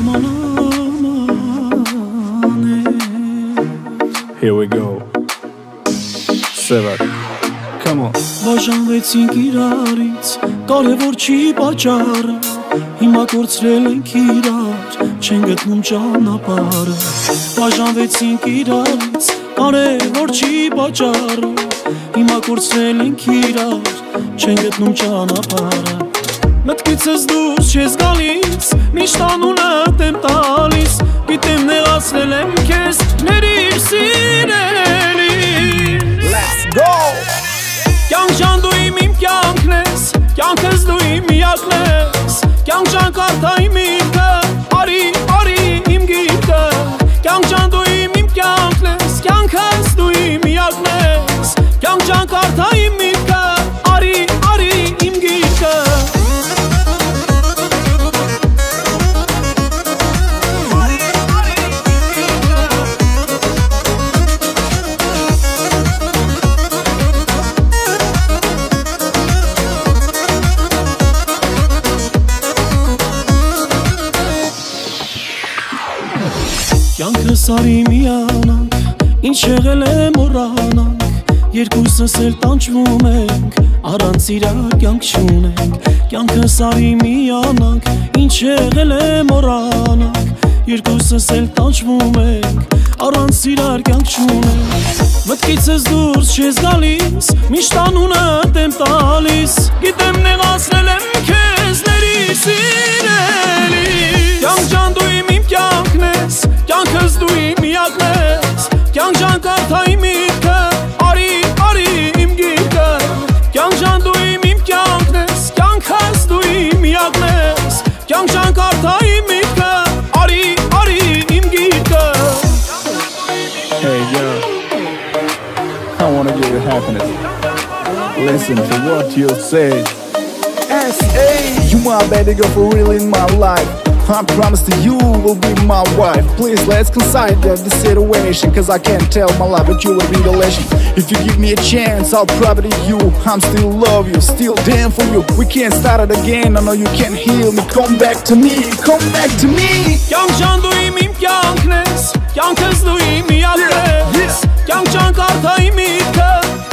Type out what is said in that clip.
Here we go. Sever. Come on. Բաժանվեցինք իրարից, կարևոր չի պատճառը, հիմա կորցրել ենք իրար, չեն գտնում ճանապարհը։ Բաժանվեցինք իրարից, կարևոր չի պատճառը, հիմա կորցրել ենք իրար, չեն գտնում ճանապարհը։ Մտքիցս դուրս չես գալիս, միշտ անունդ եմ տալիս, գիտեմ նեղացրել եմ քեզ, ներիր սիրելի։ Let's go. Կյանք ջան դու իմ կյանքն ես, կյանքս դու իմ միակն ես, կյանք ջան կարդա իմ ինքը, արի իմ գիրկը, կյանք ջան դու իմ կյանքն ես, կյանքս դու իմ միակն ես, կյանք ջան կարդա իմ ինքը, արի իմ գիրկը։ Կյանքս արի միանանք, ինչ եղել է մոռանանք, երկուսս էլ տանջվում ենք, առանց իրար կյանք չունենք։ Կյանքս արի միանանք, ինչ եղել է մոռանանք, երկուսս էլ տանջվում ենք, առանց իրար կյանք չունենք։ Մտքիցս դուրս չես գալիս, միշտ անունդ եմ տալիս, գիտեմ նեղացրել եմ քեզ, ներիր սիրելի։ Կյանք ջան դու իմ կյանքն ես, կյանքս դու իմ միակն ես, կյանք ջան կարդա իմ ինքը, արի իմ գիրկը, կյանք ջան դու իմ կյանքն ես, կյանքս դու իմ միակն ես, կյանք ջան կարդա իմ ինքը, արի իմ գիրկը։ Hey girl, I wanna give you happiness. Listen to what you say. S.A. You my baby girl for real in my life. I promise to you will be my wife. Please let's consider the situation, cause I can't tell my life, but you will be delicious. If you give me a chance, I'll prove it to you. I'm still love you, still damn for you. We can't start it again, I know you can't heal me. Come back to me, come back to me. Կյանք ջան դու իմ կյանքն ես, կյանքս դու իմ միակն ես, կյանք ջան կարդա իմ ինքը,